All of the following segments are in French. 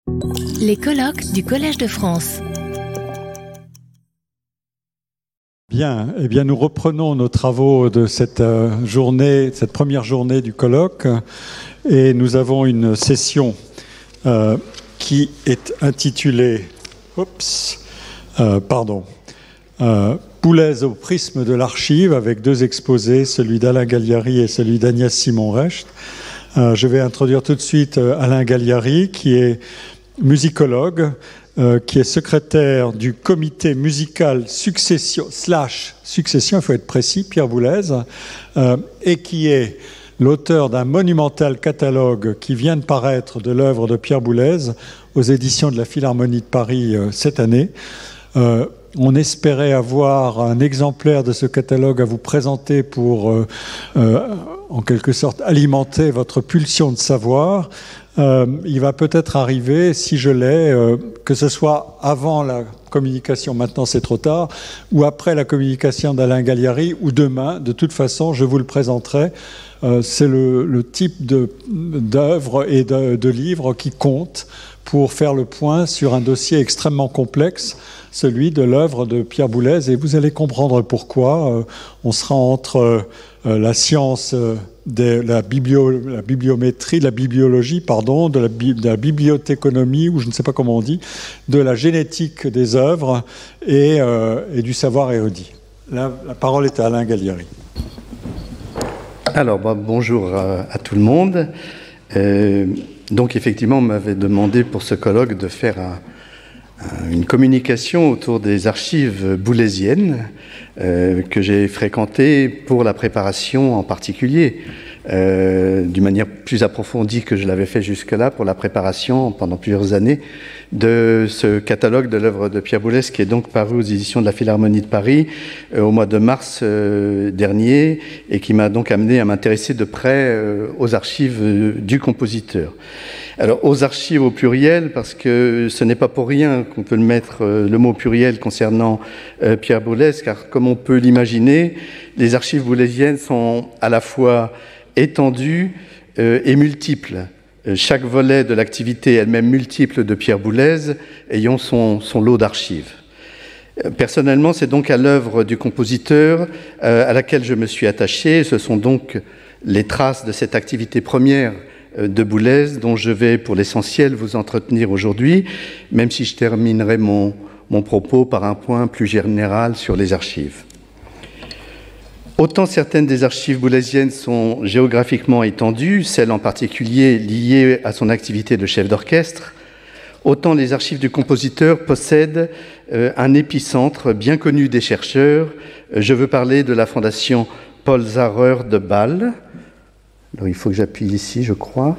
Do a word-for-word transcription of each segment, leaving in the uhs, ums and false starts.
Les colloques du Collège de France. Bien, eh bien, nous reprenons nos travaux de cette journée, cette première journée du colloque, et nous avons une session euh, qui est intitulée, oups, euh, pardon, euh, Boulez au prisme de l'archive, avec deux exposés, celui d'Alain Gagliari et celui d'Agnès Simon-Recht. Euh, je vais introduire tout de suite euh, Alain Gagliari, qui est musicologue, euh, qui est secrétaire du comité musical succession, slash succession, il faut être précis, Pierre Boulez, euh, et qui est l'auteur d'un monumental catalogue qui vient de paraître de l'œuvre de Pierre Boulez aux éditions de la Philharmonie de Paris euh, cette année. Euh, on espérait avoir un exemplaire de ce catalogue à vous présenter pour, euh, euh, en quelque sorte, alimenter votre pulsion de savoir. Euh, il va peut-être arriver, si je l'ai, euh, que ce soit avant la communication, maintenant c'est trop tard, ou après la communication d'Alain Gagliari, ou demain. De toute façon, je vous le présenterai. Euh, c'est le, le type de, d'œuvre et de, de livre qui compte pour faire le point sur un dossier extrêmement complexe, celui de l'œuvre de Pierre Boulez, et vous allez comprendre pourquoi. Euh, on sera entre euh, la science euh, de la, biblio, la bibliométrie, de la bibliologie, pardon, de la, de la bibliothéconomie, ou je ne sais pas comment on dit, de la génétique des œuvres et, euh, et du savoir érudit. La, la parole est à Alain Gagliari. Alors, bah, bonjour à, à tout le monde. Euh, donc, effectivement, on m'avait demandé pour ce colloque de faire un, un, une communication autour des archives boulésiennes euh, que j'ai fréquentées pour la préparation en particulier, euh, d'une manière plus approfondie que je l'avais fait jusque-là, pour la préparation pendant plusieurs années de ce catalogue de l'œuvre de Pierre Boulez, qui est donc paru aux éditions de la Philharmonie de Paris euh, au mois de mars euh, dernier, et qui m'a donc amené à m'intéresser de près euh, aux archives euh, du compositeur. Alors, aux archives au pluriel, parce que ce n'est pas pour rien qu'on peut le mettre, euh, le mot pluriel concernant euh, Pierre Boulez, car comme on peut l'imaginer, les archives boulésiennes sont à la fois étendues euh, et multiples. Chaque volet de l'activité elle-même multiple de Pierre Boulez ayant son, son lot d'archives. Personnellement, c'est donc à l'œuvre du compositeur euh, à laquelle je me suis attaché. Ce sont donc les traces de cette activité première euh, de Boulez dont je vais pour l'essentiel vous entretenir aujourd'hui, même si je terminerai mon, mon propos par un point plus général sur les archives. Autant certaines des archives boulésiennes sont géographiquement étendues, celles en particulier liées à son activité de chef d'orchestre, autant les archives du compositeur possèdent euh, un épicentre bien connu des chercheurs. Je veux parler de la fondation Paul Zarrer de Bâle. Alors, il faut que j'appuie ici, je crois.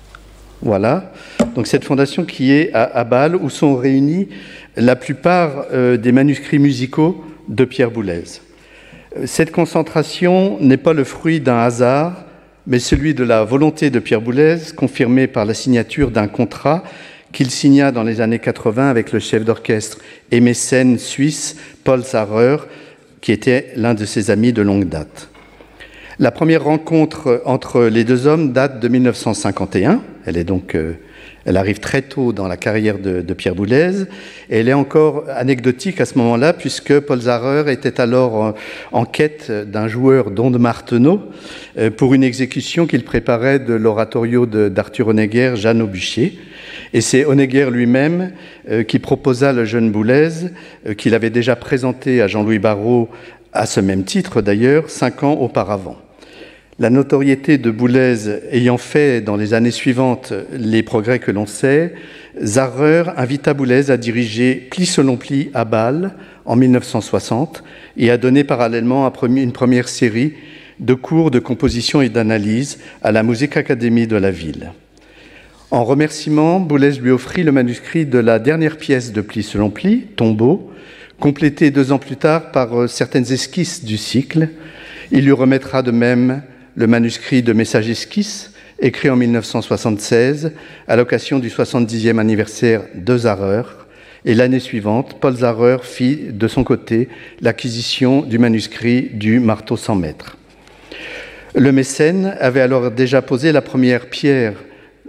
Voilà. Donc cette fondation qui est à, à Bâle, où sont réunis la plupart euh, des manuscrits musicaux de Pierre Boulez. Cette concentration n'est pas le fruit d'un hasard, mais celui de la volonté de Pierre Boulez, confirmée par la signature d'un contrat qu'il signa dans les années quatre-vingts avec le chef d'orchestre et mécène suisse Paul Zarrer, qui était l'un de ses amis de longue date. La première rencontre entre les deux hommes date de mille neuf cent cinquante et un. Elle est donc... Euh, Elle arrive très tôt dans la carrière de, de Pierre Boulez, et elle est encore anecdotique à ce moment-là, puisque Paul Zarrer était alors en, en quête d'un joueur, Don de Martenot, euh, pour une exécution qu'il préparait de l'oratorio de, d'Arthur Honegger, Jeanne Aubuchier. Et c'est Honegger lui-même euh, qui proposa le jeune Boulez, euh, qu'il avait déjà présenté à Jean-Louis Barrault, à ce même titre d'ailleurs, cinq ans auparavant. La notoriété de Boulez ayant fait dans les années suivantes les progrès que l'on sait, Zarrer invita Boulez à diriger Pli selon pli à Bâle en mille neuf cent soixante et a donné parallèlement une première série de cours de composition et d'analyse à la Musikakademie de la ville. En remerciement, Boulez lui offrit le manuscrit de la dernière pièce de Pli selon pli, Tombeau, complété deux ans plus tard par certaines esquisses du cycle. Il lui remettra de même le manuscrit de Messages esquisses, écrit en mille neuf cent soixante-seize, à l'occasion du soixante-dixième anniversaire de Zarrer. Et l'année suivante, Paul Zarrer fit de son côté l'acquisition du manuscrit du Marteau sans maître. Le mécène avait alors déjà posé la première pierre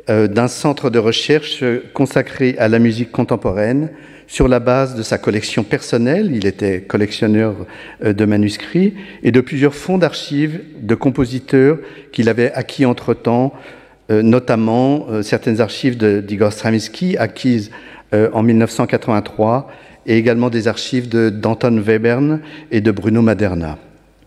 euh, d'un centre de recherche consacré à la musique contemporaine sur la base de sa collection personnelle, il était collectionneur euh, de manuscrits, et de plusieurs fonds d'archives de compositeurs qu'il avait acquis entre-temps, euh, notamment euh, certaines archives de, d'Igor Stravinsky acquises euh, en mille neuf cent quatre-vingt-trois, et également des archives de, d'Anton Webern et de Bruno Maderna.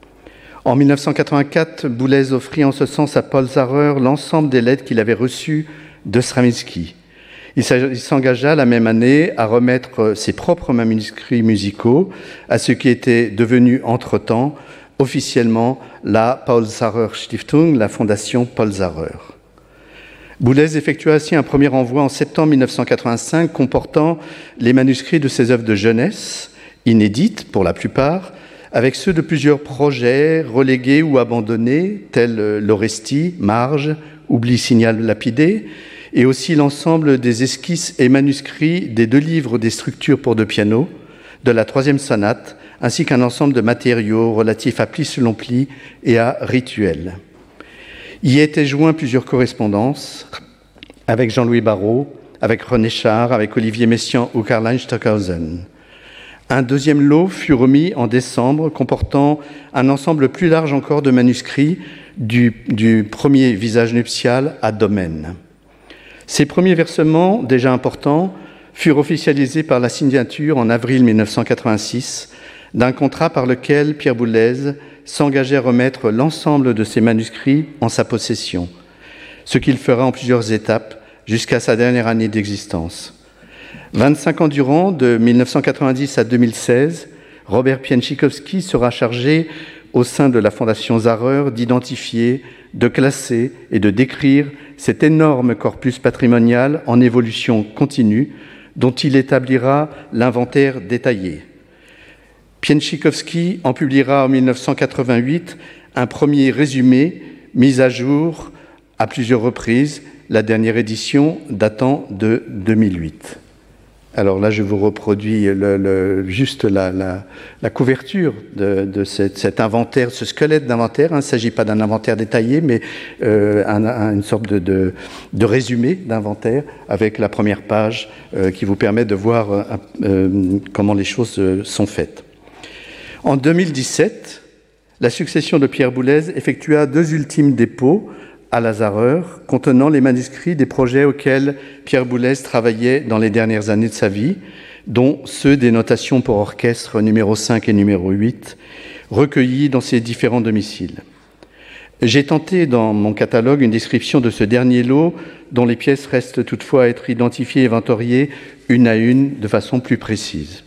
En mille neuf cent quatre-vingt-quatre, Boulez offrit en ce sens à Paul Zarrer l'ensemble des lettres qu'il avait reçues de Stravinsky. Il s'engagea la même année à remettre ses propres manuscrits musicaux à ce qui était devenu entre-temps officiellement la Paul Zarrer Stiftung, la fondation Paul Zarrer. Boulez effectua ainsi un premier envoi en septembre mille neuf cent quatre-vingt-cinq comportant les manuscrits de ses œuvres de jeunesse, inédites pour la plupart, avec ceux de plusieurs projets relégués ou abandonnés, tels l'Orestie, Marge, Oubli signal lapidé, et aussi l'ensemble des esquisses et manuscrits des deux livres des structures pour deux pianos, de la troisième sonate, ainsi qu'un ensemble de matériaux relatifs à plis selon plis et à rituels. Y étaient joints plusieurs correspondances avec Jean-Louis Barrault, avec René Char, avec Olivier Messiaen ou Karl-Heinz Stockhausen. Un deuxième lot fut remis en décembre, comportant un ensemble plus large encore de manuscrits du, du premier visage nuptial à Domaine. Ces premiers versements, déjà importants, furent officialisés par la signature en avril mille neuf cent quatre-vingt-six d'un contrat par lequel Pierre Boulez s'engageait à remettre l'ensemble de ses manuscrits en sa possession, ce qu'il fera en plusieurs étapes jusqu'à sa dernière année d'existence. vingt-cinq ans durant, de mille neuf cent quatre-vingt-dix à deux mille seize, Robert Pięcikowski sera chargé, au sein de la Fondation Zarrer, d'identifier, de classer et de décrire cet énorme corpus patrimonial en évolution continue dont il établira l'inventaire détaillé. Pięcikowski en publiera en mille neuf cent quatre-vingt-huit un premier résumé mis à jour à plusieurs reprises, la dernière édition datant de deux mille huit. Alors là, je vous reproduis le, le, juste la, la, la couverture de, de cette, cet inventaire, ce squelette d'inventaire. Hein. Il ne s'agit pas d'un inventaire détaillé, mais euh, un, un, une sorte de, de, de résumé d'inventaire avec la première page euh, qui vous permet de voir euh, euh, comment les choses euh, sont faites. En deux mille dix-sept, la succession de Pierre Boulez effectua deux ultimes dépôts à la Zarrer, contenant les manuscrits des projets auxquels Pierre Boulez travaillait dans les dernières années de sa vie, dont ceux des notations pour orchestre numéro cinq et numéro huit, recueillis dans ses différents domiciles. J'ai tenté dans mon catalogue une description de ce dernier lot, dont les pièces restent toutefois à être identifiées et inventoriées une à une de façon plus précise.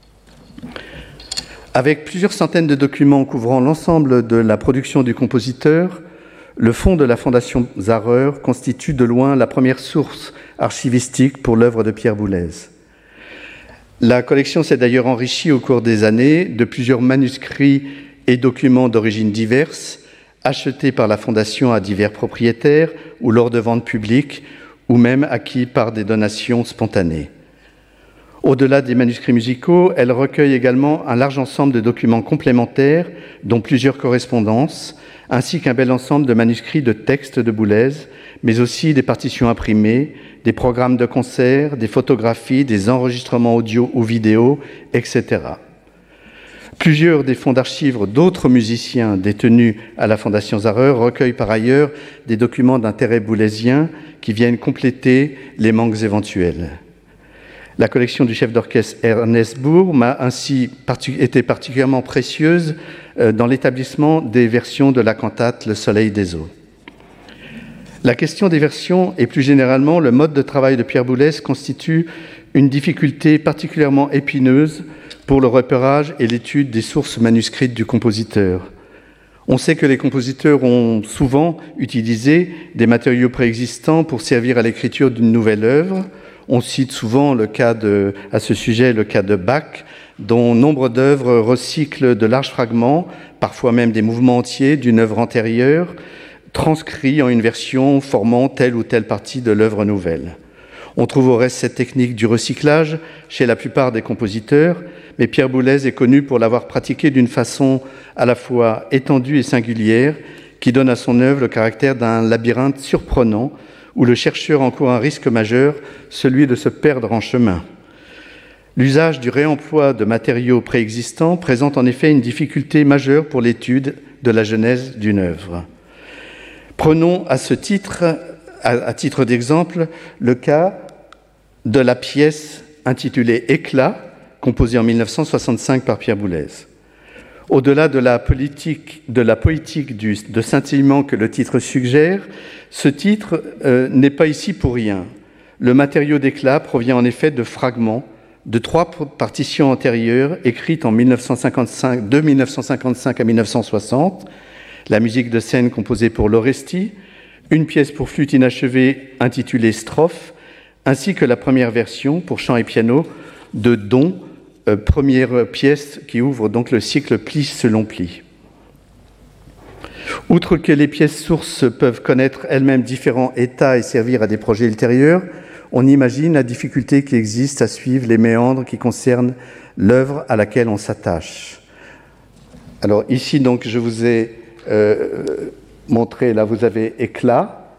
Avec plusieurs centaines de documents couvrant l'ensemble de la production du compositeur, le fonds de la Fondation Zarrer constitue de loin la première source archivistique pour l'œuvre de Pierre Boulez. La collection s'est d'ailleurs enrichie au cours des années de plusieurs manuscrits et documents d'origine diverses, achetés par la Fondation à divers propriétaires ou lors de ventes publiques, ou même acquis par des donations spontanées. Au-delà des manuscrits musicaux, elle recueille également un large ensemble de documents complémentaires, dont plusieurs correspondances, ainsi qu'un bel ensemble de manuscrits de textes de Boulez, mais aussi des partitions imprimées, des programmes de concerts, des photographies, des enregistrements audio ou vidéo, et cetera. Plusieurs des fonds d'archives d'autres musiciens détenus à la Fondation Zarrer recueillent par ailleurs des documents d'intérêt boulezien qui viennent compléter les manques éventuels. La collection du chef d'orchestre Ernest Bourg m'a ainsi été particulièrement précieuse dans l'établissement des versions de la cantate Le Soleil des eaux. La question des versions et plus généralement le mode de travail de Pierre Boulez constitue une difficulté particulièrement épineuse pour le repérage et l'étude des sources manuscrites du compositeur. On sait que les compositeurs ont souvent utilisé des matériaux préexistants pour servir à l'écriture d'une nouvelle œuvre. On cite souvent le cas de, à ce sujet le cas de Bach, dont nombre d'œuvres recyclent de larges fragments, parfois même des mouvements entiers d'une œuvre antérieure, transcrits en une version formant telle ou telle partie de l'œuvre nouvelle. On trouve au reste cette technique du recyclage chez la plupart des compositeurs, mais Pierre Boulez est connu pour l'avoir pratiqué d'une façon à la fois étendue et singulière, qui donne à son œuvre le caractère d'un labyrinthe surprenant, où le chercheur encourt un risque majeur, celui de se perdre en chemin. L'usage du réemploi de matériaux préexistants présente en effet une difficulté majeure pour l'étude de la genèse d'une œuvre. Prenons à ce titre, à, à titre d'exemple, le cas de la pièce intitulée « Éclat », composée en mille neuf cent soixante-cinq par Pierre Boulez. Au-delà de la politique, de la poétique du, de scintillement que le titre suggère, ce titre euh, n'est pas ici pour rien. Le matériau d'éclat provient en effet de fragments de trois partitions antérieures écrites en mille neuf cent cinquante-cinq, de mille neuf cent cinquante-cinq à mille neuf cent soixante, la musique de scène composée pour l'Oresti, une pièce pour flûte inachevée intitulée Strophe, ainsi que la première version pour chant et piano de Don, euh, première pièce qui ouvre donc le cycle pli selon pli. Outre que les pièces sources peuvent connaître elles-mêmes différents états et servir à des projets ultérieurs, on imagine la difficulté qui existe à suivre les méandres qui concernent l'œuvre à laquelle on s'attache. Alors ici, donc, je vous ai euh, montré, là, vous avez éclat,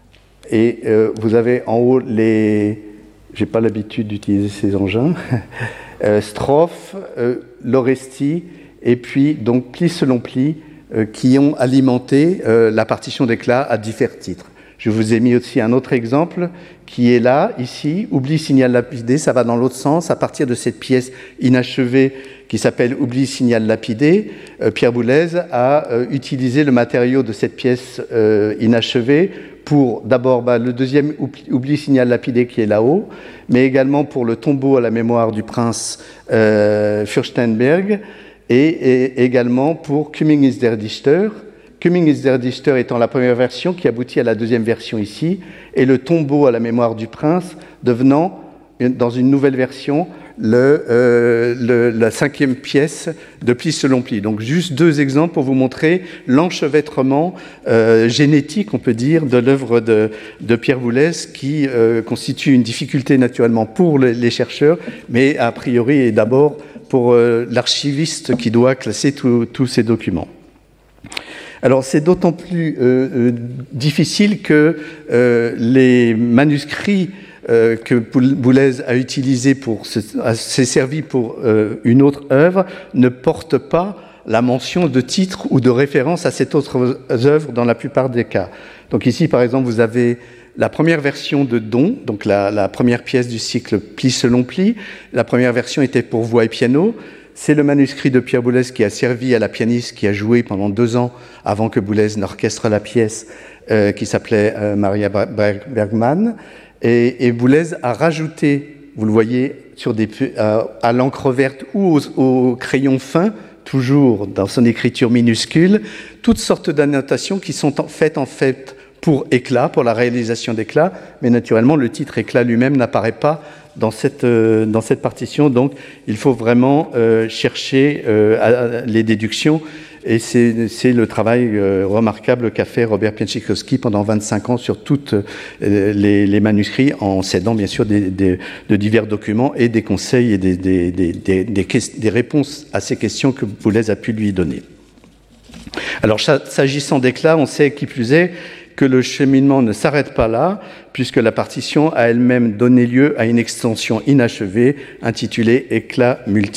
et euh, vous avez en haut les... J'ai pas l'habitude d'utiliser ces engins. euh, strophe, euh, l'Oresti, et puis, donc, pli selon pli, euh, qui ont alimenté euh, la partition d'éclat à divers titres. Je vous ai mis aussi un autre exemple qui est là, ici, Oubli, signal, lapidé, ça va dans l'autre sens. À partir de cette pièce inachevée qui s'appelle Oubli, signal, lapidé, euh, Pierre Boulez a euh, utilisé le matériau de cette pièce euh, inachevée pour d'abord bah, le deuxième Oubli, signal, lapidé qui est là-haut, mais également pour le tombeau à la mémoire du prince euh, Fürstenberg et, et également pour Coming is der Dichter. Coming is der Dichter étant la première version qui aboutit à la deuxième version ici, et le tombeau à la mémoire du prince devenant, dans une nouvelle version, le, euh, le, la cinquième pièce de pli selon pli. Donc juste deux exemples pour vous montrer l'enchevêtrement euh, génétique, on peut dire, de l'œuvre de, de Pierre Boulez, qui euh, constitue une difficulté naturellement pour les, les chercheurs, mais a priori et d'abord pour euh, l'archiviste qui doit classer tous ces documents. Alors c'est d'autant plus euh, euh, difficile que euh, les manuscrits euh, que Boulez a utilisés pour s'est servi pour euh, une autre œuvre ne portent pas la mention de titre ou de référence à cette autre œuvre dans la plupart des cas. Donc ici par exemple vous avez la première version de Don, donc la, la première pièce du cycle pli selon pli. La première version était pour voix et piano. C'est le manuscrit de Pierre Boulez qui a servi à la pianiste qui a joué pendant deux ans avant que Boulez n'orchestre la pièce euh, qui s'appelait euh, Maria Bergman. Et, et Boulez a rajouté, vous le voyez, sur des, euh, à l'encre verte ou au, au crayon fin, toujours dans son écriture minuscule, toutes sortes d'annotations qui sont en, faites en fait pour éclat, pour la réalisation d'éclat, mais naturellement le titre éclat lui-même n'apparaît pas dans cette, euh, dans cette partition, donc il faut vraiment euh, chercher euh, à, à les déductions, et c'est, c'est le travail euh, remarquable qu'a fait Robert Pięćkowski pendant vingt-cinq ans sur tous euh, les, les manuscrits, en s'aidant bien sûr des, des, de divers documents et des conseils et des, des, des, des, des, des réponses à ces questions que Boulez a pu lui donner. Alors s'agissant d'éclat, on sait qui plus est que le cheminement ne s'arrête pas là, puisque la partition a elle-même donné lieu à une extension inachevée intitulée « Éclats multiples ».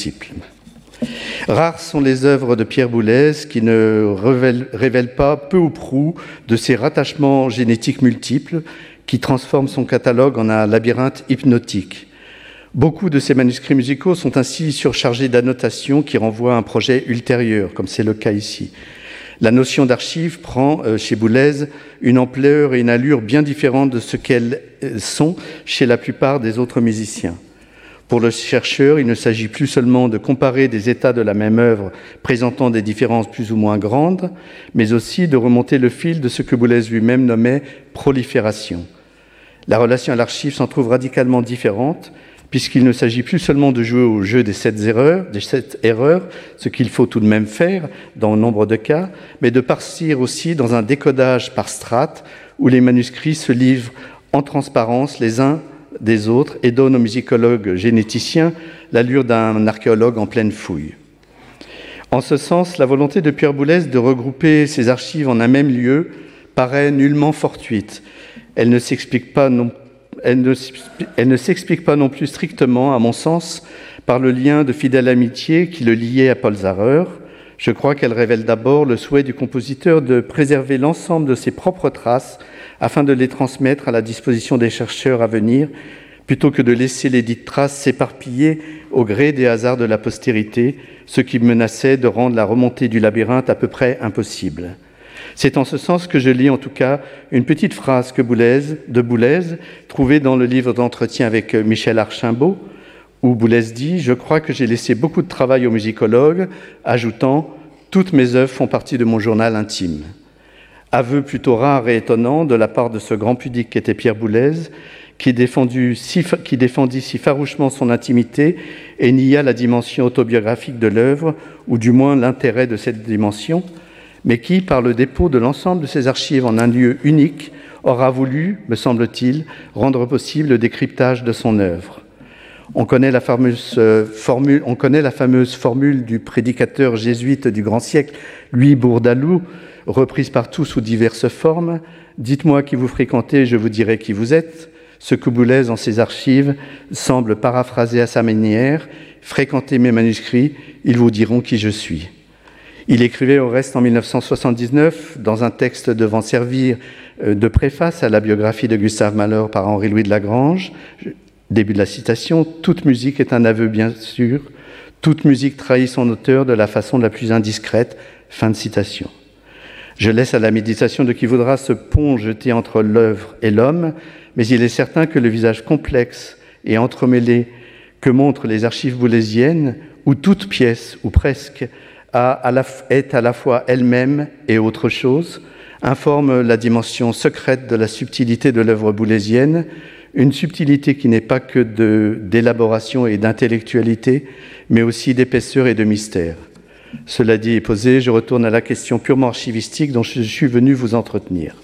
Rares sont les œuvres de Pierre Boulez qui ne révèlent, révèlent pas peu ou prou de ces rattachements génétiques multiples qui transforment son catalogue en un labyrinthe hypnotique. Beaucoup de ces manuscrits musicaux sont ainsi surchargés d'annotations qui renvoient à un projet ultérieur, comme c'est le cas ici. La notion d'archive prend, euh, chez Boulez, une ampleur et une allure bien différentes de ce qu'elles sont chez la plupart des autres musiciens. Pour le chercheur, il ne s'agit plus seulement de comparer des états de la même œuvre présentant des différences plus ou moins grandes, mais aussi de remonter le fil de ce que Boulez lui-même nommait prolifération. La relation à l'archive s'en trouve radicalement différente, puisqu'il ne s'agit plus seulement de jouer au jeu des sept erreurs, des sept erreurs, ce qu'il faut tout de même faire dans nombre de cas, mais de partir aussi dans un décodage par strates où les manuscrits se livrent en transparence les uns des autres et donnent aux musicologues généticiens l'allure d'un archéologue en pleine fouille. En ce sens, la volonté de Pierre Boulez de regrouper ses archives en un même lieu paraît nullement fortuite. Elle ne s'explique pas non, elle ne, elle ne s'explique pas non plus strictement, à mon sens, par le lien de fidèle amitié qui le liait à Paul Zarrer. Je crois qu'elle révèle d'abord le souhait du compositeur de préserver l'ensemble de ses propres traces afin de les transmettre à la disposition des chercheurs à venir, plutôt que de laisser les dites traces s'éparpiller au gré des hasards de la postérité, ce qui menaçait de rendre la remontée du labyrinthe à peu près impossible. C'est en ce sens que je lis en tout cas une petite phrase que Boulez, de Boulez, trouvée dans le livre d'entretien avec Michel Archimbaud, où Boulez dit « Je crois que j'ai laissé beaucoup de travail aux musicologues », ajoutant « Toutes mes œuvres font partie de mon journal intime ». Aveu plutôt rare et étonnant de la part de ce grand pudique qu'était Pierre Boulez, qui, défendu si, qui défendit si farouchement son intimité et nia la dimension autobiographique de l'œuvre, ou du moins l'intérêt de cette dimension, mais qui, par le dépôt de l'ensemble de ses archives en un lieu unique, aura voulu, me semble-t-il, rendre possible le décryptage de son œuvre. On connaît la fameuse formule, on connaît la fameuse formule du prédicateur jésuite du grand siècle, Louis Bourdaloue, reprise partout sous diverses formes. « Dites-moi qui vous fréquentez, je vous dirai qui vous êtes ». Ce que Boulez, en ses archives, semble paraphraser à sa manière. « Fréquentez mes manuscrits, ils vous diront qui je suis ». Il écrivait au reste en mille neuf cent soixante-dix-neuf, dans un texte devant servir de préface à la biographie de Gustave Mahler par Henri-Louis de Lagrange, début de la citation, « Toute musique est un aveu, bien sûr. Toute musique trahit son auteur de la façon la plus indiscrète. » Fin de citation. Je laisse à la méditation de qui voudra ce pont jeté entre l'œuvre et l'homme, mais il est certain que le visage complexe et entremêlé que montrent les archives boulésiennes, où toute pièce, ou presque, a, à la, est à la fois elle-même et autre chose, informe la dimension secrète de la subtilité de l'œuvre boulésienne, une subtilité qui n'est pas que de, d'élaboration et d'intellectualité, mais aussi d'épaisseur et de mystère. Cela dit et posé, je retourne à la question purement archivistique dont je suis venu vous entretenir.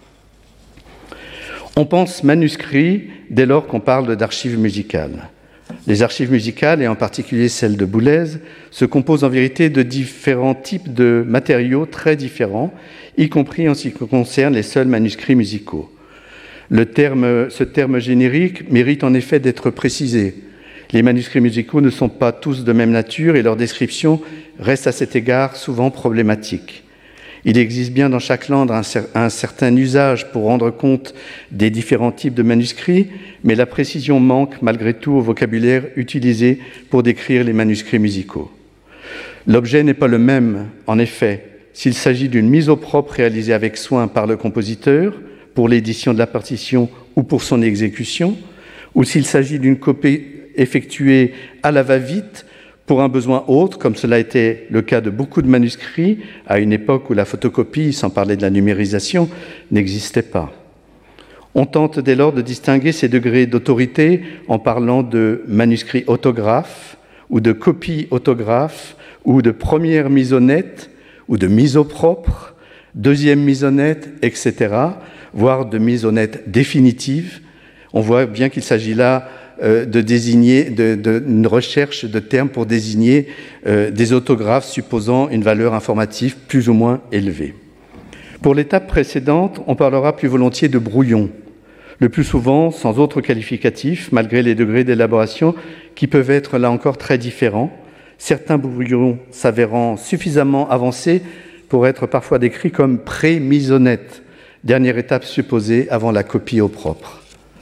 On pense manuscrit dès lors qu'on parle d'archives musicales. Les archives musicales, et en particulier celles de Boulez, se composent en vérité de différents types de matériaux très différents, y compris en ce qui concerne les seuls manuscrits musicaux. Le terme, ce terme générique mérite en effet d'être précisé. Les manuscrits musicaux ne sont pas tous de même nature et leur description reste à cet égard souvent problématique. Il existe bien dans chaque langue un, un certain usage pour rendre compte des différents types de manuscrits, mais la précision manque malgré tout au vocabulaire utilisé pour décrire les manuscrits musicaux. L'objet n'est pas le même, en effet, s'il s'agit d'une mise au propre réalisée avec soin par le compositeur, pour l'édition de la partition ou pour son exécution, ou s'il s'agit d'une copie effectuée à la va-vite pour un besoin autre, comme cela était le cas de beaucoup de manuscrits à une époque où la photocopie, sans parler de la numérisation, n'existait pas. On tente dès lors de distinguer ces degrés d'autorité en parlant de manuscrits autographes ou de copies autographes ou de première mise au net ou de mise au propre, deuxième mise au net, et cetera, voire de mise au net définitive. On voit bien qu'il s'agit là de désigner, de, de, une recherche de termes pour désigner euh, des autographes supposant une valeur informative plus ou moins élevée. Pour l'étape précédente, on parlera plus volontiers de brouillons, le plus souvent sans autre qualificatif, malgré les degrés d'élaboration qui peuvent être là encore très différents, certains brouillons s'avérant suffisamment avancés pour être parfois décrits comme pré-mise au net, dernière étape supposée avant la copie au propre.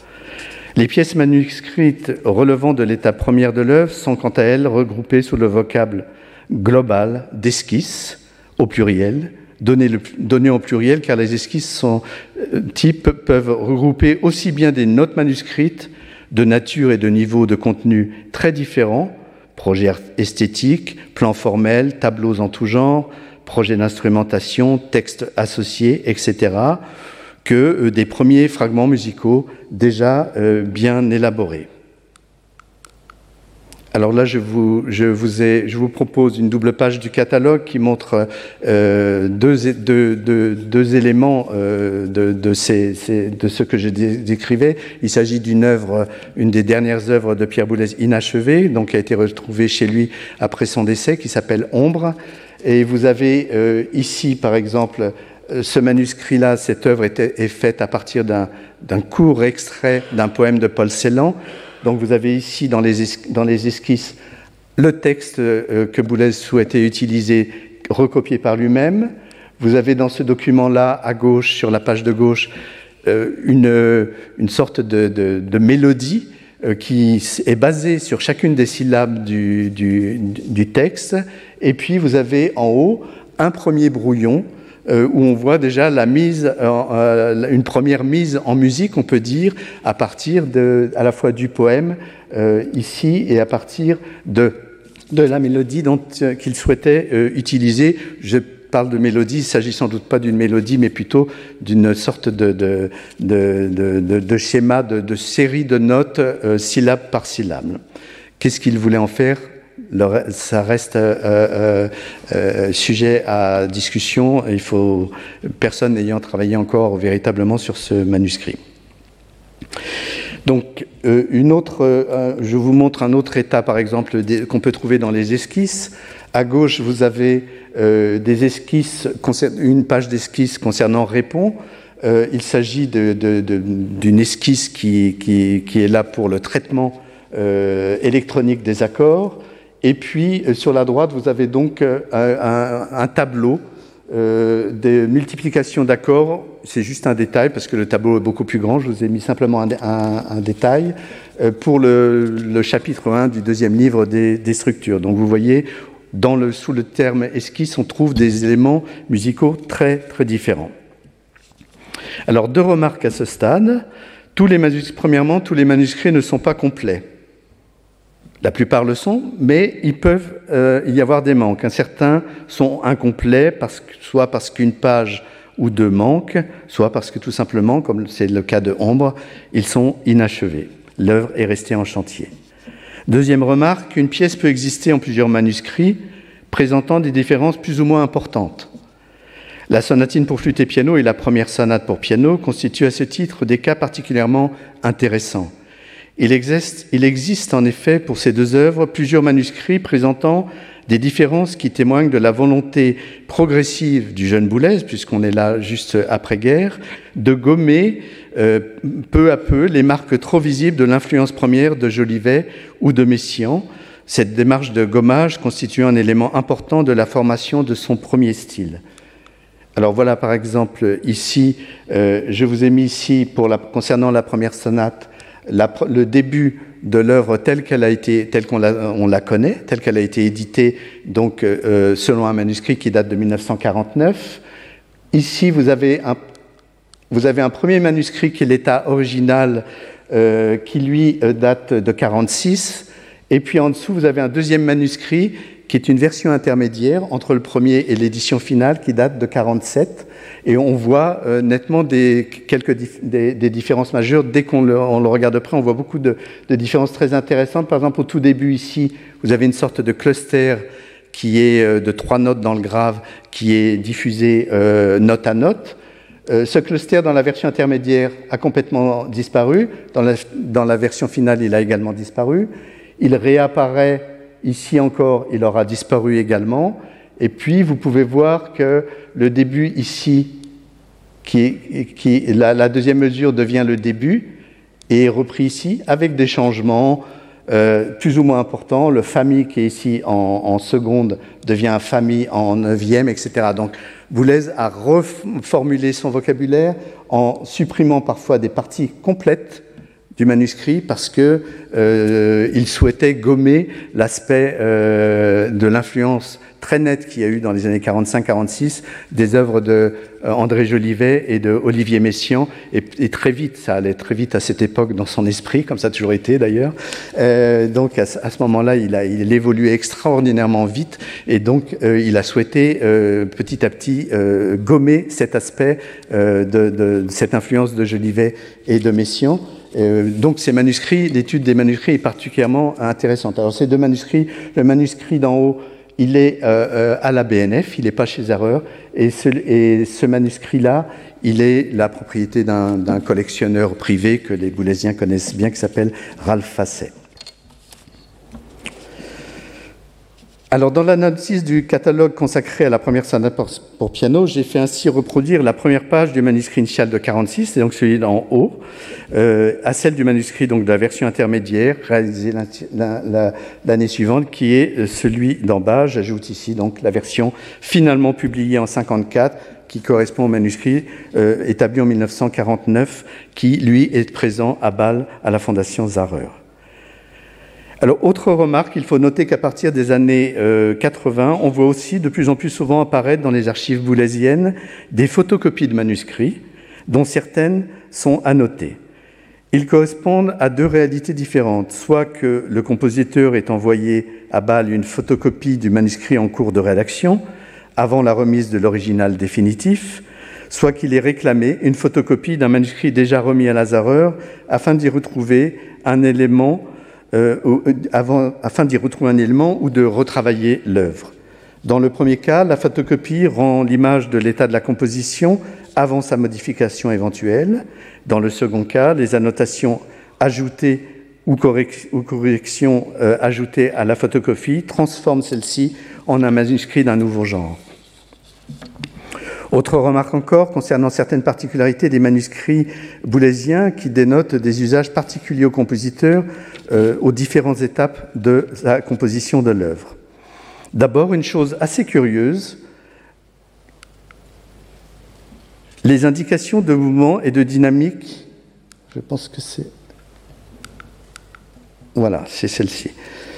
Les pièces manuscrites relevant de l'étape première de l'œuvre sont quant à elles regroupées sous le vocable global d'esquisse, au pluriel, donné, le, donné au pluriel car les esquisses sont, euh, types peuvent regrouper aussi bien des notes manuscrites de nature et de niveau de contenu très différents, projets esthétiques, plans formels, tableaux en tout genre, projets d'instrumentation, textes associés, et cetera, que euh, des premiers fragments musicaux déjà euh, bien élaborés. Alors là, je vous, je, vous ai, je vous propose une double page du catalogue qui montre euh, deux, deux, deux, deux éléments euh, de, de, ces, ces, de ce que je décrivais. Il s'agit d'une œuvre, une des dernières œuvres de Pierre Boulez inachevée, donc qui a été retrouvée chez lui après son décès, qui s'appelle Ombre. Et vous avez euh, ici, par exemple, ce manuscrit-là, cette œuvre est, est faite à partir d'un, d'un court extrait d'un poème de Paul Celan. Donc vous avez ici dans les, es, dans les esquisses le texte euh, que Boulez souhaitait utiliser, recopié par lui-même. Vous avez dans ce document-là, à gauche, sur la page de gauche, euh, une, une sorte de, de, de mélodie euh, qui est basée sur chacune des syllabes du, du, du texte. Et puis vous avez en haut un premier brouillon euh, où on voit déjà la mise, euh, une première mise en musique, on peut dire, à partir de, à la fois du poème euh, ici et à partir de, de la mélodie dont, euh, qu'il souhaitait euh, utiliser. Je parle de mélodie, il ne s'agit sans doute pas d'une mélodie, mais plutôt d'une sorte de, de, de, de, de, de schéma, de, de série de notes, euh, syllabe par syllabe. Qu'est-ce qu'il voulait en faire ? Ça reste euh, euh, euh, sujet à discussion. Il faut, personne n'ayant travaillé encore véritablement sur ce manuscrit. Donc, euh, une autre, euh, je vous montre un autre état, par exemple, des, qu'on peut trouver dans les esquisses. À gauche, vous avez euh, des esquisses, une page d'esquisse concernant Répond. Euh, il s'agit de, de, de, d'une esquisse qui, qui, qui est là pour le traitement euh, électronique des accords. Et puis, euh, sur la droite, vous avez donc euh, un, un tableau euh, de multiplication d'accords. C'est juste un détail, parce que le tableau est beaucoup plus grand. Je vous ai mis simplement un, un, un détail euh, pour le, le chapitre un du deuxième livre des, des structures. Donc, vous voyez, dans le, sous le terme esquisse, on trouve des éléments musicaux très, très différents. Alors, deux remarques à ce stade. Tous les manuscrits, premièrement, tous les manuscrits ne sont pas complets. La plupart le sont, mais il peut euh, y avoir des manques. Certains sont incomplets, parce que, soit parce qu'une page ou deux manquent, soit parce que tout simplement, comme c'est le cas de Ombre, ils sont inachevés. L'œuvre est restée en chantier. Deuxième remarque, une pièce peut exister en plusieurs manuscrits, présentant des différences plus ou moins importantes. La sonatine pour flûte et piano et la première sonate pour piano constituent à ce titre des cas particulièrement intéressants. Il existe, il existe en effet pour ces deux œuvres plusieurs manuscrits présentant des différences qui témoignent de la volonté progressive du jeune Boulez, puisqu'on est là juste après-guerre, de gommer euh, peu à peu les marques trop visibles de l'influence première de Jolivet ou de Messiaen, cette démarche de gommage constitue un élément important de la formation de son premier style. Alors voilà par exemple ici, euh, je vous ai mis ici, pour la, concernant la première sonate, La, le début de l'œuvre telle qu'elle a été, telle qu'on la, on la connaît, telle qu'elle a été éditée, donc euh, selon un manuscrit qui date de mille neuf cent quarante-neuf. Ici, vous avez un, vous avez un premier manuscrit qui est l'état original, euh, qui lui euh, date de quarante-six, et puis en dessous, vous avez un deuxième manuscrit qui est une version intermédiaire entre le premier et l'édition finale, qui date de quarante-sept. Et on voit euh, nettement des, quelques dif- des, des différences majeures. Dès qu'on le, on le regarde de près, on voit beaucoup de, de différences très intéressantes. Par exemple, au tout début, ici, vous avez une sorte de cluster qui est euh, de trois notes dans le grave, qui est diffusé euh, note à note. Euh, ce cluster, dans la version intermédiaire, a complètement disparu. Dans la, dans la version finale, il a également disparu. Il réapparaît ici encore, il aura disparu également. Et puis, vous pouvez voir que le début ici, qui, qui la, la deuxième mesure devient le début, et est repris ici, avec des changements euh, plus ou moins importants. Le famille qui est ici en, en seconde devient un famille en neuvième, et cetera. Donc, Boulez a reformulé son vocabulaire en supprimant parfois des parties complètes du manuscrit parce que euh, il souhaitait gommer l'aspect euh, de l'influence très nette qu'il y a eu dans les années quarante-cinq quarante-six des œuvres de euh, André Jolivet et de Olivier Messiaen, et, et très vite, ça allait très vite à cette époque dans son esprit, comme ça a toujours été d'ailleurs. Euh, donc à, à ce moment-là, il a il évolué extraordinairement vite, et donc euh, il a souhaité euh, petit à petit euh, gommer cet aspect euh, de, de, de cette influence de Jolivet et de Messiaen. Euh, donc ces manuscrits, l'étude des manuscrits est particulièrement intéressante. Alors ces deux manuscrits, le manuscrit d'en haut, il est euh, euh, à la B N F, il n'est pas chez Harrer, et ce, et ce manuscrit-là, il est la propriété d'un, d'un collectionneur privé que les Boulésiens connaissent bien, qui s'appelle Ralph Fasset. Alors, dans l'analyse du catalogue consacré à la première sonate pour piano, j'ai fait ainsi reproduire la première page du manuscrit initial de quarante-six, c'est donc celui d'en haut, euh, à celle du manuscrit donc, de la version intermédiaire réalisée l'année suivante, qui est celui d'en bas. J'ajoute ici donc la version finalement publiée en cinquante-quatre, qui correspond au manuscrit euh, établi en mille neuf cent quarante-neuf, qui, lui, est présent à Bâle, à la Fondation Zahrer. Alors, autre remarque, il faut noter qu'à partir des années euh, quatre-vingts, on voit aussi de plus en plus souvent apparaître dans les archives boulésiennes des photocopies de manuscrits, dont certaines sont annotées. Ils correspondent à deux réalités différentes, soit que le compositeur ait envoyé à Bâle une photocopie du manuscrit en cours de rédaction, avant la remise de l'original définitif, soit qu'il ait réclamé une photocopie d'un manuscrit déjà remis à la Zahrer afin d'y retrouver un élément Euh, avant, afin d'y retrouver un élément ou de retravailler l'œuvre. Dans le premier cas, la photocopie rend l'image de l'état de la composition avant sa modification éventuelle. Dans le second cas, les annotations ajoutées ou, correc- ou corrections euh, ajoutées à la photocopie transforment celle-ci en un manuscrit d'un nouveau genre. Autre remarque encore concernant certaines particularités des manuscrits boulésiens qui dénotent des usages particuliers aux compositeurs euh, aux différentes étapes de la composition de l'œuvre. D'abord, une chose assez curieuse, les indications de mouvement et de dynamique, je pense que c'est... Voilà, c'est celle-ci.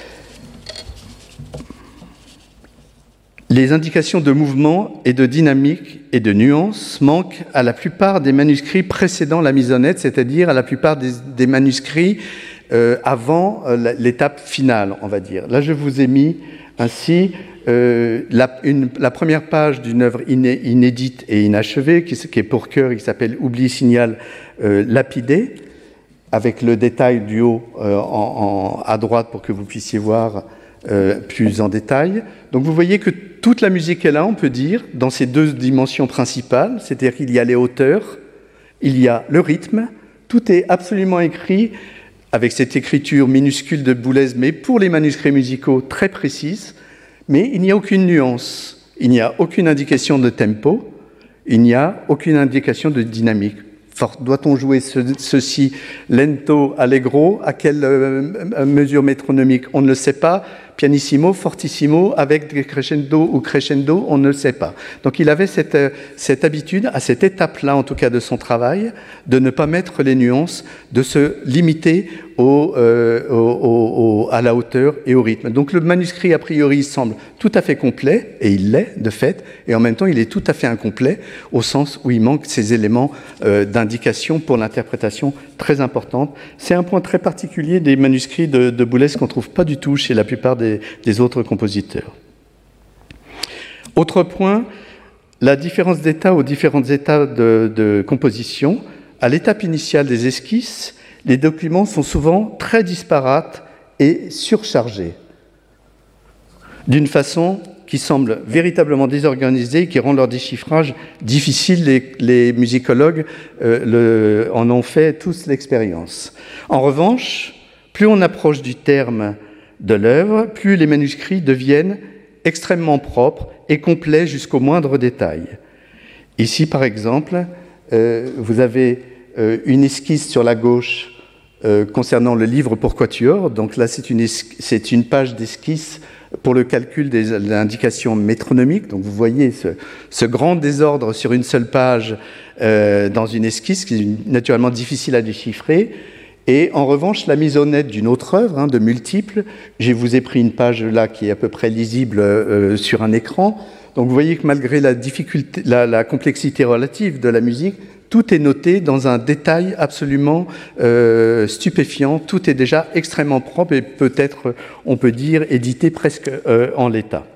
Les indications de mouvement et de dynamique et de nuance manquent à la plupart des manuscrits précédant la mise en net, c'est-à-dire à la plupart des, des manuscrits euh, avant euh, l'étape finale, on va dire. Là, je vous ai mis ainsi euh, la, une, la première page d'une œuvre iné, inédite et inachevée, qui, qui est pour chœur, qui s'appelle « Oubli signal euh, lapidé », avec le détail du haut euh, en, en, à droite pour que vous puissiez voir Euh, plus en détail. Donc vous voyez que toute la musique est là, on peut dire, dans ces deux dimensions principales, c'est-à-dire qu'il y a les hauteurs, il y a le rythme, tout est absolument écrit avec cette écriture minuscule de Boulez, mais pour les manuscrits musicaux très précise, mais il n'y a aucune nuance, il n'y a aucune indication de tempo, il n'y a aucune indication de dynamique. Doit-on jouer ce, ceci lento, allegro, à quelle euh, mesure métronomique? On ne le sait pas. Pianissimo, fortissimo, avec des crescendo ou crescendo, on ne le sait pas. Donc il avait cette, cette habitude, à cette étape-là en tout cas de son travail, de ne pas mettre les nuances, de se limiter au, euh, au, au, à la hauteur et au rythme. Donc le manuscrit, a priori, semble tout à fait complet, et il l'est, de fait, et en même temps, il est tout à fait incomplet, au sens où il manque ces éléments euh, d'indication pour l'interprétation très importante. C'est un point très particulier des manuscrits de, de Boulez qu'on ne trouve pas du tout chez la plupart des, des autres compositeurs. Autre point, la différence d'état aux différents états de, de composition. À l'étape initiale des esquisses, les documents sont souvent très disparates et surchargés, d'une façon qui semble véritablement désorganisée et qui rend leur déchiffrage difficile. Les, les musicologues euh, le, en ont fait tous l'expérience. En revanche, plus on approche du terme de l'œuvre, plus les manuscrits deviennent extrêmement propres et complets jusqu'au moindre détail. Ici, par exemple, euh, vous avez euh, une esquisse sur la gauche euh, concernant le livre pour quatuor. Donc là, c'est une, c'est une page d'esquisse pour le calcul des indications métronomiques. Donc vous voyez ce, ce grand désordre sur une seule page euh, dans une esquisse qui est naturellement difficile à déchiffrer. Et en revanche, la mise au net d'une autre œuvre, hein, de multiples, je vous ai pris une page là qui est à peu près lisible euh, sur un écran. Donc vous voyez que malgré la difficulté, la, la complexité relative de la musique, tout est noté dans un détail absolument euh, stupéfiant. Tout est déjà extrêmement propre et peut-être, on peut dire, édité presque euh, en l'état.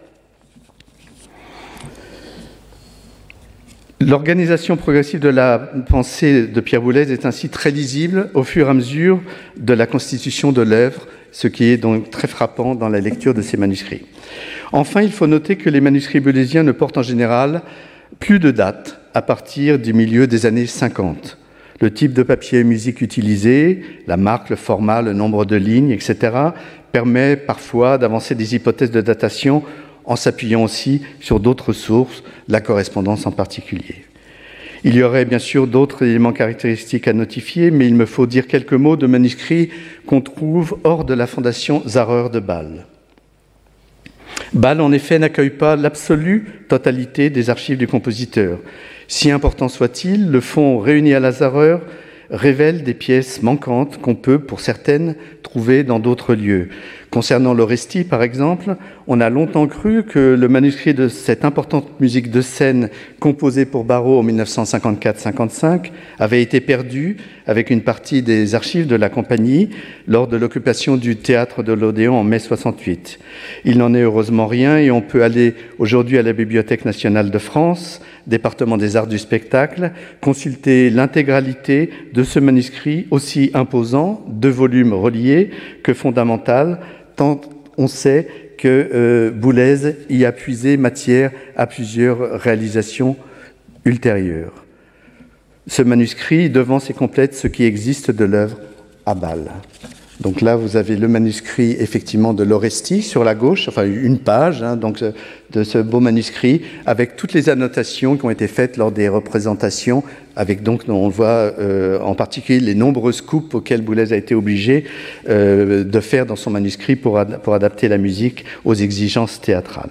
L'organisation progressive de la pensée de Pierre Boulez est ainsi très lisible au fur et à mesure de la constitution de l'œuvre, ce qui est donc très frappant dans la lecture de ces manuscrits. Enfin, il faut noter que les manuscrits boulésiens ne portent en général plus de date à partir du milieu des années cinquante. Le type de papier et musique utilisé, la marque, le format, le nombre de lignes, et cetera, permet parfois d'avancer des hypothèses de datation en s'appuyant aussi sur d'autres sources, la correspondance en particulier. Il y aurait bien sûr d'autres éléments caractéristiques à notifier, mais il me faut dire quelques mots de manuscrits qu'on trouve hors de la fondation Zarrer de Bâle. Bâle, en effet, n'accueille pas l'absolue totalité des archives du compositeur. Si important soit-il, le fonds réuni à la Zarrer révèle des pièces manquantes qu'on peut, pour certaines, trouver dans d'autres lieux. Concernant l'Orestie, par exemple, on a longtemps cru que le manuscrit de cette importante musique de scène composée pour Barrault en mille neuf cent cinquante-quatre cinquante-cinq avait été perdu avec une partie des archives de la compagnie lors de l'occupation du théâtre de l'Odéon en mai soixante-huit. Il n'en est heureusement rien et on peut aller aujourd'hui à la Bibliothèque nationale de France, département des arts du spectacle, consulter l'intégralité de ce manuscrit aussi imposant, deux volumes reliés, que fondamental, tant on sait que euh, Boulez y a puisé matière à plusieurs réalisations ultérieures. Ce manuscrit devance et complète ce qui existe de l'œuvre à Bâle. Donc là, vous avez le manuscrit effectivement de l'Orestie sur la gauche, enfin une page hein, donc, de ce beau manuscrit, avec toutes les annotations qui ont été faites lors des représentations, avec donc, on voit euh, en particulier les nombreuses coupes auxquelles Boulez a été obligé euh, de faire dans son manuscrit pour, ad- pour adapter la musique aux exigences théâtrales.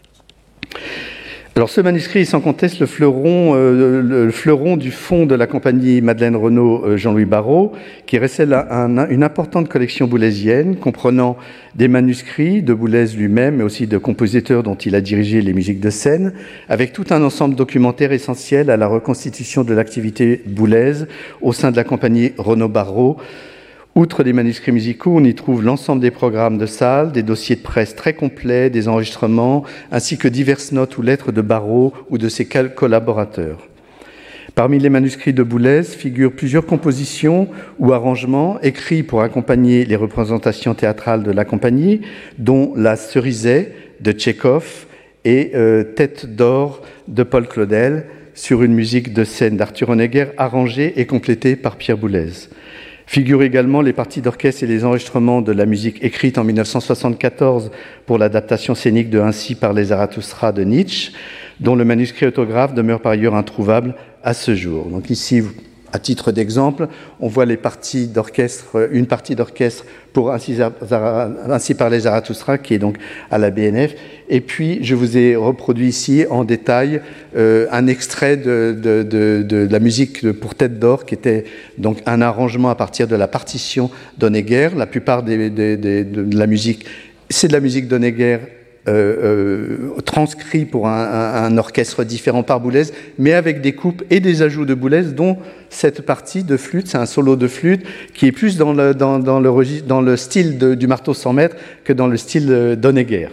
Alors ce manuscrit est sans conteste le fleuron, euh, le fleuron du fonds de la compagnie Madeleine Renaud euh, Jean-Louis Barrault, qui recèle un, un, une importante collection boulésienne comprenant des manuscrits de Boulez lui-même, mais aussi de compositeurs dont il a dirigé les musiques de scène, avec tout un ensemble documentaire essentiel à la reconstitution de l'activité Boulez au sein de la compagnie Renaud Barrault. Outre les manuscrits musicaux, on y trouve l'ensemble des programmes de salle, des dossiers de presse très complets, des enregistrements, ainsi que diverses notes ou lettres de Barrault ou de ses collaborateurs. Parmi les manuscrits de Boulez figurent plusieurs compositions ou arrangements écrits pour accompagner les représentations théâtrales de la compagnie, dont La Cerisay de Tchekhov et euh, Tête d'or de Paul Claudel, sur une musique de scène d'Arthur Honegger, arrangée et complétée par Pierre Boulez. Figurent également les parties d'orchestre et les enregistrements de la musique écrite en mille neuf cent soixante-quatorze pour l'adaptation scénique de Ainsi parlait Zarathustra de Nietzsche, dont le manuscrit autographe demeure par ailleurs introuvable à ce jour. Donc ici, à titre d'exemple, on voit les parties d'orchestre, une partie d'orchestre pour Ainsi, Ainsi parlait Zarathustra, qui est donc à la B N F. Et puis, je vous ai reproduit ici en détail euh, un extrait de, de, de, de la musique pour Tête d'or, qui était donc un arrangement à partir de la partition d'Honegger. La plupart des, des, des, de la musique, c'est de la musique d'Honegger Euh, euh, transcrit pour un, un, un orchestre différent par Boulez, mais avec des coupes et des ajouts de Boulez, dont cette partie de flûte, c'est un solo de flûte qui est plus dans le, dans, dans le, registre, dans le style de, du marteau cent mètres que dans le style d'Honegger.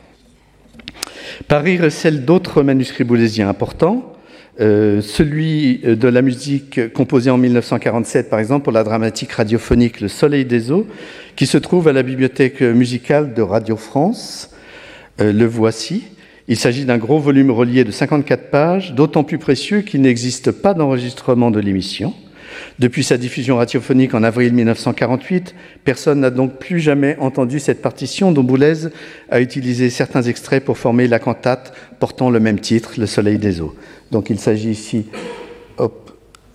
Paris recèle d'autres manuscrits boulésiens importants. Euh, celui de la musique composée en mille neuf cent quarante-sept, par exemple, pour la dramatique radiophonique Le Soleil des eaux, qui se trouve à la bibliothèque musicale de Radio France. Euh, le voici. Il s'agit d'un gros volume relié de cinquante-quatre pages, d'autant plus précieux qu'il n'existe pas d'enregistrement de l'émission. Depuis sa diffusion radiophonique en avril mille neuf cent quarante-huit, personne n'a donc plus jamais entendu cette partition dont Boulez a utilisé certains extraits pour former la cantate portant le même titre, Le Soleil des eaux. Donc il s'agit ici... Hop,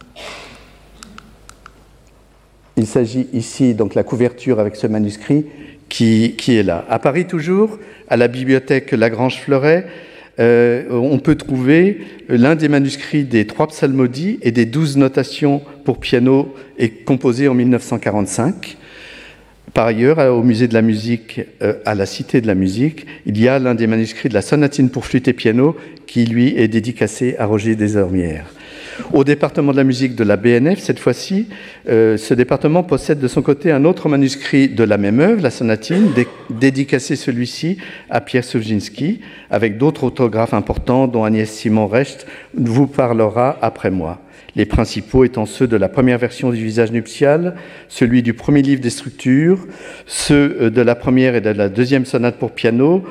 il s'agit ici, donc la couverture avec ce manuscrit qui, qui est là. À Paris toujours, à la bibliothèque Lagrange-Fleuret, euh, on peut trouver l'un des manuscrits des trois psalmodies et des douze notations pour piano et composé en mille neuf cent quarante-cinq. Par ailleurs, au musée de la musique, euh, à la Cité de la musique, il y a l'un des manuscrits de la sonatine pour flûte et piano qui, lui, est dédicacé à Roger Desormières. Au département de la musique de la B N F, cette fois-ci, euh, ce département possède de son côté un autre manuscrit de la même œuvre, la sonatine, dé- dédicacé celui-ci à Pierre Soujinski, avec d'autres autographes importants dont Agnès Simon-Recht vous parlera après moi. Les principaux étant ceux de la première version du visage nuptial, celui du premier livre des structures, ceux de la première et de la deuxième sonate pour piano,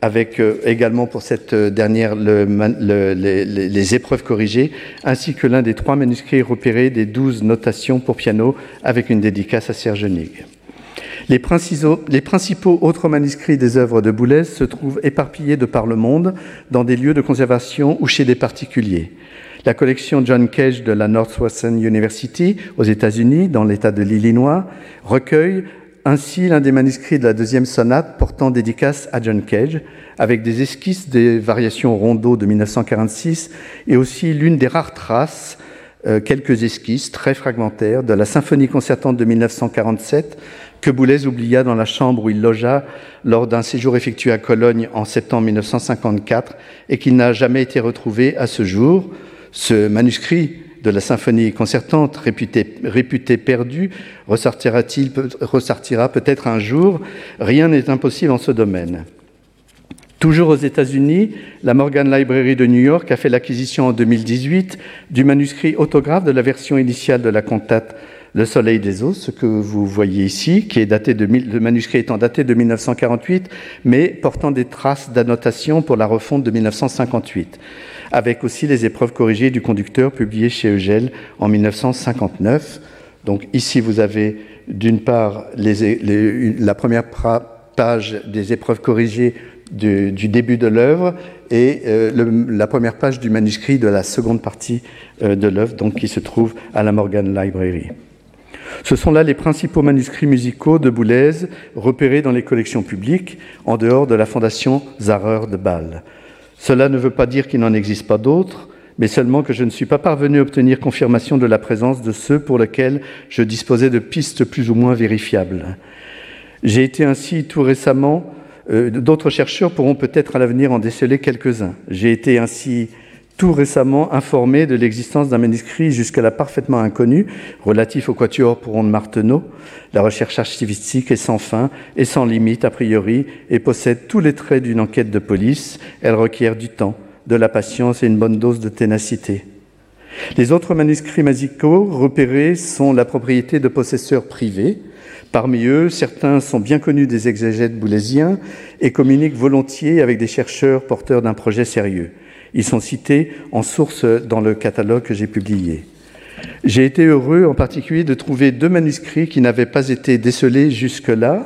avec euh, également pour cette dernière le, le, les, les épreuves corrigées, ainsi que l'un des trois manuscrits repérés des douze notations pour piano, avec une dédicace à Serge Nig. Les principaux, les principaux autres manuscrits des œuvres de Boulez se trouvent éparpillés de par le monde, dans des lieux de conservation ou chez des particuliers. La collection John Cage de la Northwestern University aux États-Unis, dans l'État de l'Illinois, recueille ainsi l'un des manuscrits de la deuxième sonate portant dédicace à John Cage, avec des esquisses des variations rondeau de mille neuf cent quarante-six et aussi l'une des rares traces, euh, quelques esquisses très fragmentaires, de la symphonie concertante de mille neuf cent quarante-sept que Boulez oublia dans la chambre où il logea lors d'un séjour effectué à Cologne en septembre mille neuf cent cinquante-quatre et qui n'a jamais été retrouvé à ce jour. Ce manuscrit de la symphonie concertante, réputé, réputé perdu, ressortira-t-il, ressortira peut-être un jour. Rien n'est impossible en ce domaine. Toujours aux États-Unis, la Morgan Library de New York a fait l'acquisition en deux mille dix-huit du manuscrit autographe de la version initiale de la cantate Le Soleil des Eaux, ce que vous voyez ici, qui est daté de, le manuscrit étant daté de mille neuf cent quarante-huit, mais portant des traces d'annotation pour la refonte de mille neuf cent cinquante-huit, avec aussi les épreuves corrigées du conducteur publiées chez Eugel en mille neuf cent cinquante-neuf. Donc ici, vous avez d'une part les, les, la première page des épreuves corrigées du, du début de l'œuvre et euh, le, la première page du manuscrit de la seconde partie euh, de l'œuvre, donc qui se trouve à la Morgan Library. Ce sont là les principaux manuscrits musicaux de Boulez repérés dans les collections publiques, en dehors de la fondation Zahrer de Bâle. Cela ne veut pas dire qu'il n'en existe pas d'autres, mais seulement que je ne suis pas parvenu à obtenir confirmation de la présence de ceux pour lesquels je disposais de pistes plus ou moins vérifiables. J'ai été ainsi tout récemment, euh, d'autres chercheurs pourront peut-être à l'avenir en déceler quelques-uns. J'ai été ainsi tout récemment informé de l'existence d'un manuscrit jusque-là parfaitement inconnu, relatif au quatuor pour ondes Martenot. La recherche archivistique est sans fin et sans limite a priori et possède tous les traits d'une enquête de police. Elle requiert du temps, de la patience et une bonne dose de ténacité. Les autres manuscrits musicaux repérés sont la propriété de possesseurs privés. Parmi eux, certains sont bien connus des exégètes boulésiens et communiquent volontiers avec des chercheurs porteurs d'un projet sérieux. Ils sont cités en source dans le catalogue que j'ai publié. J'ai été heureux en particulier de trouver deux manuscrits qui n'avaient pas été décelés jusque-là.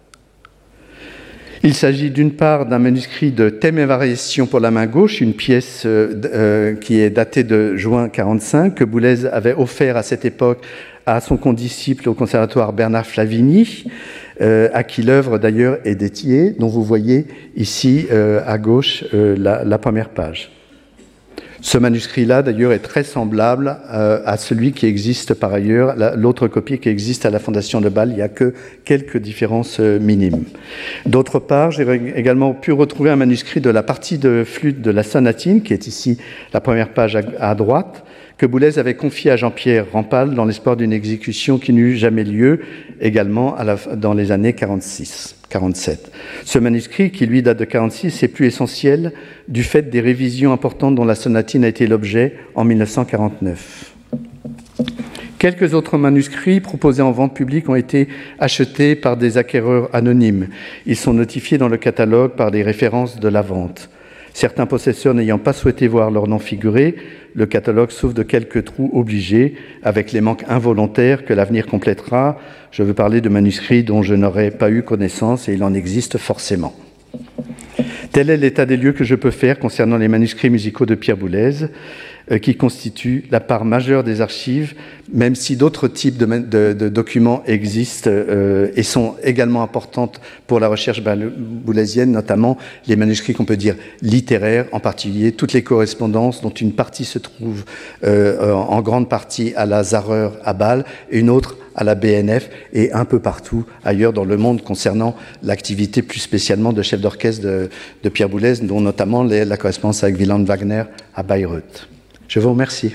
Il s'agit d'une part d'un manuscrit de Thèmes et variations pour la main gauche, une pièce euh, qui est datée de juin quarante-cinq, que Boulez avait offert à cette époque à son condisciple au conservatoire Bernard Flavigny, euh, à qui l'œuvre d'ailleurs est dédiée, dont vous voyez ici euh, à gauche euh, la, la première page. Ce manuscrit-là, d'ailleurs, est très semblable euh, à celui qui existe par ailleurs, la, l'autre copie qui existe à la Fondation de Bâle. Il n'y a que quelques différences euh, minimes. D'autre part, j'ai également pu retrouver un manuscrit de la partie de flûte de la sonatine, qui est ici la première page à, à droite, que Boulez avait confié à Jean-Pierre Rampal dans l'espoir d'une exécution qui n'eut jamais lieu, également à la, dans les années quarante-six quarante-sept. Ce manuscrit, qui lui date de quarante-six, est plus essentiel du fait des révisions importantes dont la sonatine a été l'objet en mille neuf cent quarante-neuf. Quelques autres manuscrits proposés en vente publique ont été achetés par des acquéreurs anonymes. Ils sont notifiés dans le catalogue par des références de la vente. Certains possesseurs n'ayant pas souhaité voir leur nom figurer, le catalogue souffre de quelques trous obligés, avec les manques involontaires que l'avenir complétera. Je veux parler de manuscrits dont je n'aurais pas eu connaissance, et il en existe forcément. Tel est l'état des lieux que je peux faire concernant les manuscrits musicaux de Pierre Boulez, euh, qui constituent la part majeure des archives, même si d'autres types de, de, de documents existent euh, et sont également importantes pour la recherche boulésienne, notamment les manuscrits qu'on peut dire littéraires, en particulier toutes les correspondances dont une partie se trouve euh, en grande partie à la Zahrer à Bâle et une autre à la B N F et un peu partout ailleurs dans le monde concernant l'activité plus spécialement de chef d'orchestre de, de Pierre Boulez, dont notamment les, la correspondance avec Wieland Wagner à Bayreuth. Je vous remercie.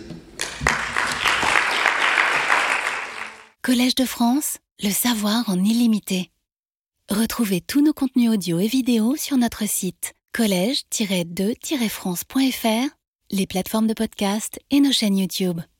Collège de France, le savoir en illimité. Retrouvez tous nos contenus audio et vidéo sur notre site collège tiret de tiret france point f r, les plateformes de podcast et nos chaînes YouTube.